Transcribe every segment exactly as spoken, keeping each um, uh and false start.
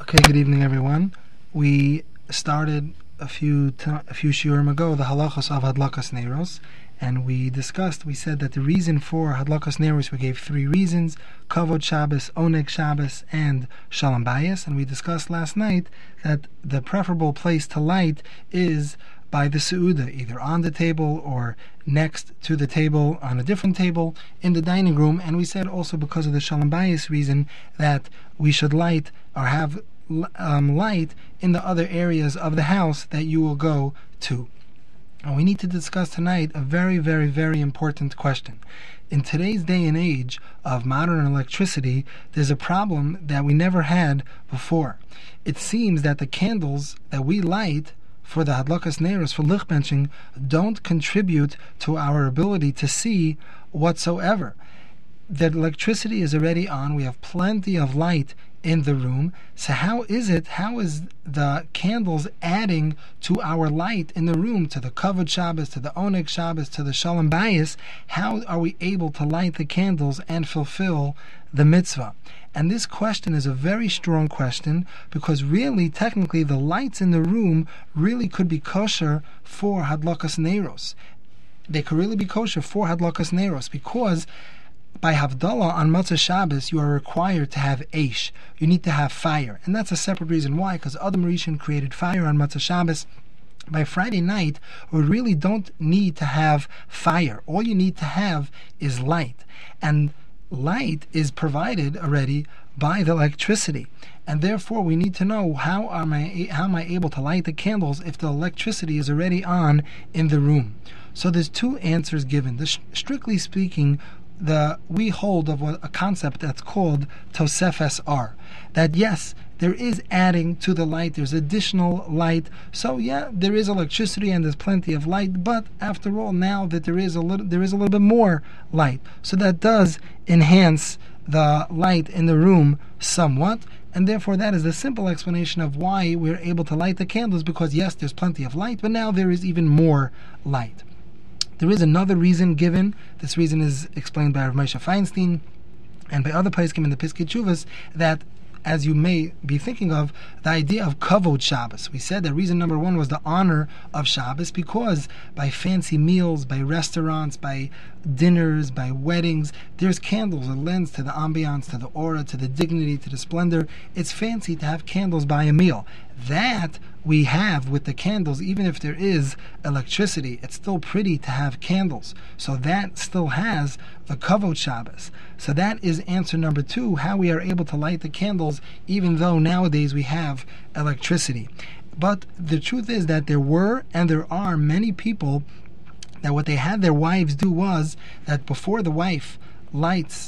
Okay, good evening, everyone. We started a few t- a few shiurim ago the halachos of hadlakas neiros, and we discussed. We said that the reason for hadlakas neiros, we gave three reasons: kavod Shabbos, oneg Shabbos, and shalom bayis. And we discussed last night that the preferable place to light is by the seuda, either on the table or next to the table on a different table in the dining room. And we said also because of the shalom bayis reason that we should light or have um, light in the other areas of the house that you will go to. And we need to discuss tonight a very, very, very important question. In today's day and age of modern electricity, there's a problem that we never had before. It seems that the candles that we light for the hadlakas neiros, for lichtbenching, don't contribute to our ability to see whatsoever. The electricity is already on. We have plenty of light in the room. So how is it, how is the candles adding to our light in the room, to the kavod Shabbos, to the oneg Shabbos, to the shalom bayis? How are we able to light the candles and fulfill the mitzvah? And this question is a very strong question, because really, technically, the lights in the room really could be kosher for hadlakas neiros. They could really be kosher for hadlakas neiros, because by Havdalah on Matzah Shabbos, you are required to have eish. You need to have fire. And that's a separate reason why, because Adam Rishon created fire on Matzah Shabbos. By Friday night, we really don't need to have fire. All you need to have is light. And light is provided already by the electricity. And therefore, we need to know how am I, how am I able to light the candles if the electricity is already on in the room. So there's two answers given. The, strictly speaking, The we hold of what, a concept that's called Tosefes R, that yes, there is adding to the light, there's additional light. So yeah, there is electricity and there's plenty of light, but after all, now that there is a little, there is a little bit more light, so that does enhance the light in the room somewhat. And therefore, that is the simple explanation of why we're able to light the candles, because yes, there's plenty of light, but now there is even more light. There is another reason given. This reason is explained by Rav Moshe Feinstein and by other poskim in the Piskei Teshuvos, that, as you may be thinking of, the idea of kavod Shabbos. We said that reason number one was the honor of Shabbos, because by fancy meals, by restaurants, by dinners, by weddings, there's candles. It lends to the ambiance, to the aura, to the dignity, to the splendor. It's fancy to have candles by a meal. That we have with the candles. Even if there is electricity, it's still pretty to have candles. So that still has the kavod Shabbos. So that is answer number two, how we are able to light the candles even though nowadays we have electricity. But the truth is that there were and there are many people that what they had their wives do was that before the wife lights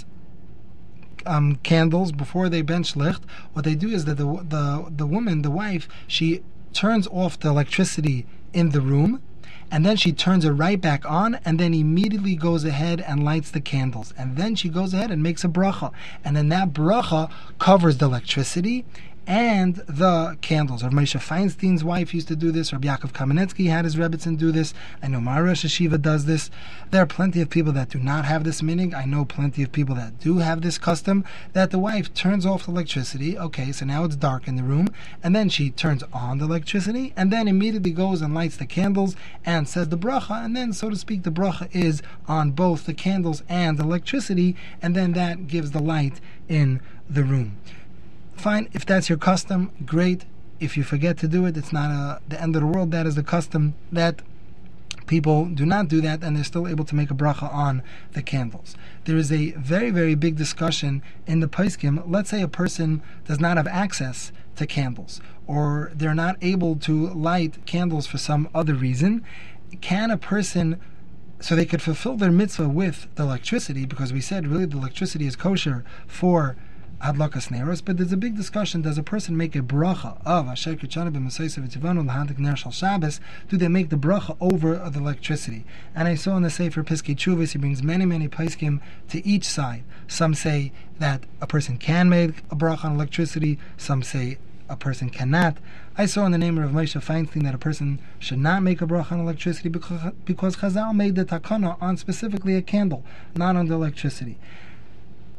Um, candles, before they bench licht, what they do is that the the the woman, the wife, she turns off the electricity in the room, and then she turns it right back on, and then immediately goes ahead and lights the candles, and then she goes ahead and makes a bracha, and then that bracha covers the electricity and the candles. Rav Moshe Feinstein's wife used to do this. Rabbi Yaakov Kamenetsky had his rebbitzin do this. I know my Rosh Hashiva does this. There are plenty of people that do not have this meaning. I know plenty of people that do have this custom, that the wife turns off the electricity. Okay, so now it's dark in the room, and then she turns on the electricity, and then immediately goes and lights the candles and says the bracha, and then, so to speak, the bracha is on both the candles and the electricity, and then that gives the light in the room. Fine, if that's your custom, great. If you forget to do it, it's not a, the end of the world. That is the custom. That people do not do that, and they're still able to make a bracha on the candles. There is a very, very big discussion in the poskim. Let's say a person does not have access to candles, or they're not able to light candles for some other reason. Can a person, so they could fulfill their mitzvah with the electricity, because we said really the electricity is kosher for hadlakas neiros, but there's a big discussion: does a person make a bracha of Asher Kitchanu b'Masayis v'Tivanu l'Hadik Ner Shal Shabbos? Do they make the bracha over the electricity? And I saw in the Sefer Piskei Teshuvos, he brings many, many poskim to each side. Some say that a person can make a bracha on electricity. Some say a person cannot. I saw in the name of Moshe Feinstein that a person should not make a bracha on electricity because, because Chazal made the takana on specifically a candle, not on the electricity.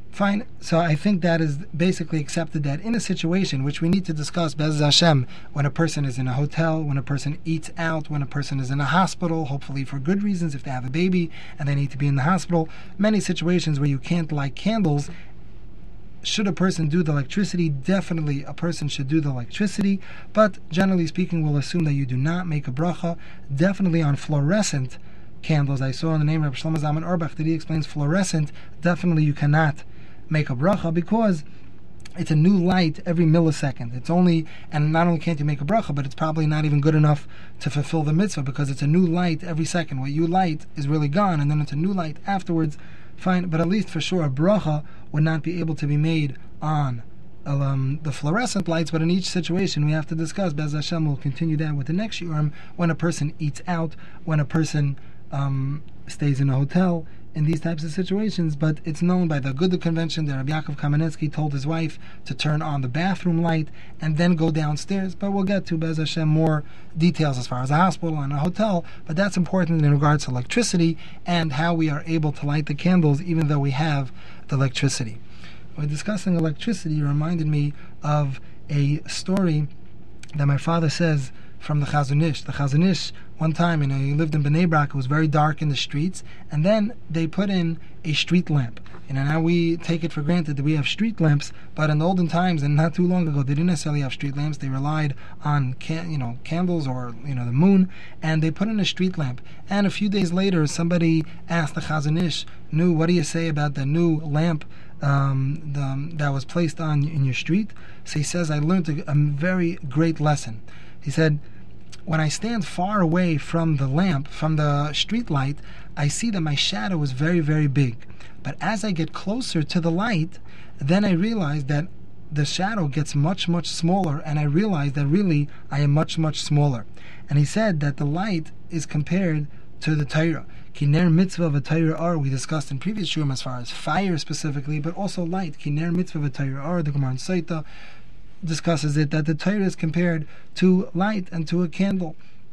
Fine. So I think that is basically accepted that in a situation which we need to discuss, Be'ez Hashem, when a person is in a hotel, when a person eats out, when a person is in a hospital, hopefully for good reasons, if they have a baby and they need to be in the hospital, many situations where you can't light candles. Should a person do the electricity? Definitely a person should do the electricity, but generally speaking, we'll assume that you do not make a bracha. Definitely on fluorescent candles. I saw in the name of Shlomo Zalman Auerbach that he explains fluorescent, definitely you cannot make a bracha because it's a new light every millisecond. It's only, and not only can't you make a bracha, but it's probably not even good enough to fulfill the mitzvah because it's a new light every second. What you light is really gone, and then it's a new light afterwards. Fine, but at least for sure a bracha would not be able to be made on um, the fluorescent lights, but in each situation we have to discuss. Be'ez Hashem will continue that with the next shiurim, when a person eats out, when a person um, stays in a hotel, in these types of situations. But it's known by the Agudah convention that Rabbi Yaakov Kamenetsky told his wife to turn on the bathroom light and then go downstairs. But we'll get to, Be'ez Hashem, more details as far as a hospital and a hotel. But that's important in regards to electricity and how we are able to light the candles even though we have the electricity. When discussing electricity, it reminded me of a story that my father says from the Chazon Ish. The Chazon Ish, one time, you know, he lived in Bnei Brak. It was very dark in the streets, and then they put in a street lamp. You know, now we take it for granted that we have street lamps, but in the olden times, and not too long ago, they didn't necessarily have street lamps. They relied on, can, you know, candles or, you know, the moon, and they put in a street lamp. And a few days later, somebody asked the Chazon Ish, "Nu, what do you say about the new lamp um, the, that was placed on in your street?" So he says, "I learned a, a very great lesson." He said, when I stand far away from the lamp, from the street light, I see that my shadow is very, very big. But as I get closer to the light, then I realize that the shadow gets much, much smaller, and I realize that really I am much, much smaller. And he said that the light is compared to the Torah. Kiner mitzvah v'Torah are, we discussed in previous shurim as far as fire specifically, but also light. Kiner mitzvah v'Torah are, the Gemara in Saita discusses it, that the Torah is compared to light and to a candle.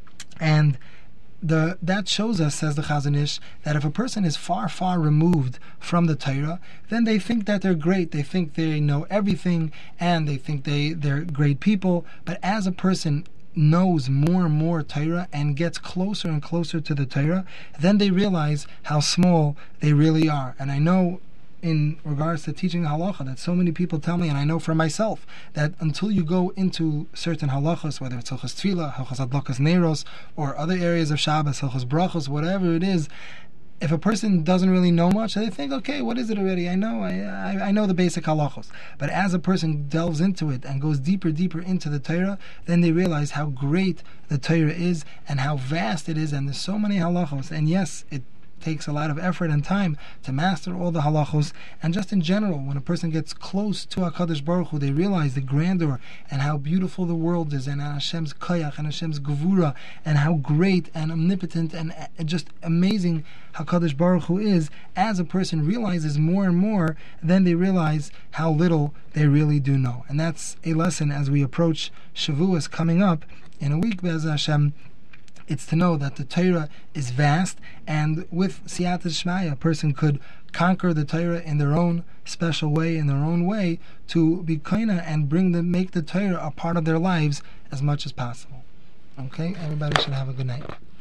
And the that shows us, says the Chazon Ish, that if a person is far, far removed from the Torah, then they think that they're great, they think they know everything, and they think they, they're great people. But as a person knows more and more Torah and gets closer and closer to the Torah, then they realize how small they really are. And I know in regards to teaching halacha that so many people tell me, and I know for myself, that until you go into certain halachas, whether it's halachas tefillah, halachas adlakas neiros, or other areas of Shabbos, halachas brachos, whatever it is, if a person doesn't really know much, they think, okay, what is it already? I know, I, I, I know the basic halachos. But as a person delves into it and goes deeper, deeper into the Torah, then they realize how great the Torah is and how vast it is, and there's so many halachos. And yes, it takes a lot of effort and time to master all the halachos, and just in general, when a person gets close to HaKadosh Baruch Hu, they realize the grandeur and how beautiful the world is, and Hashem's koyach and Hashem's gevura, and how great and omnipotent and just amazing HaKadosh Baruch Hu is. As a person realizes more and more, then they realize how little they really do know. And that's a lesson as we approach Shavuos coming up in a week, Be'ez Hashem. It's to know that the Torah is vast, and with Siyata Shmaya, a person could conquer the Torah in their own special way, in their own way, to be kaina and bring the make the Torah a part of their lives as much as possible. Okay, everybody should have a good night.